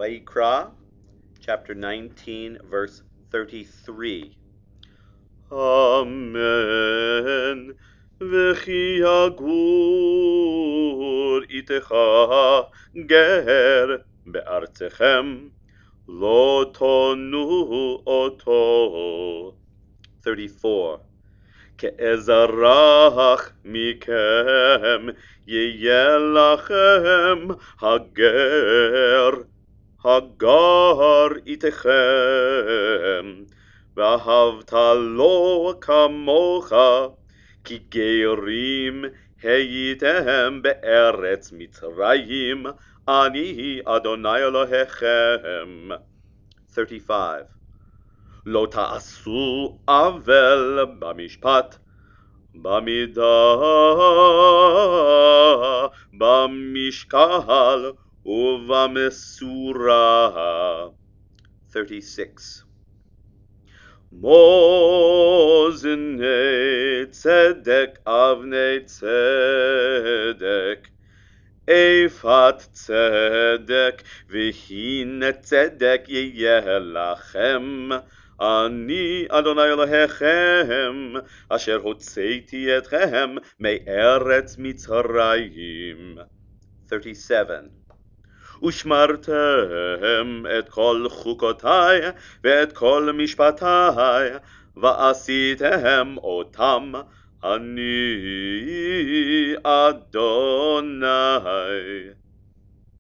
Vayikra, chapter 19, verse 33. Amen. V'chi yagur itecha ger be'artechem lo tonu oto. 34. Ke'ezarach mikem yeh lachem hagar itechem ואהבת לו כמוך כי גרים הייתם בארץ מצרים אני אדוני אלוהיכם. 35. לא תעשו עוול במשפט, במידה, במשקל ובמשורה. 36. מאזני צדק אבני צדק, אפת צדק והנה צדק יהיה לכם, אני אדוני אלוהיכם אשר הוצאתי אתכם מארץ מצרים. 37. ושמרתם את כל חוקותי ואת כל משפטי ועשיתם אותם, אני אדוני.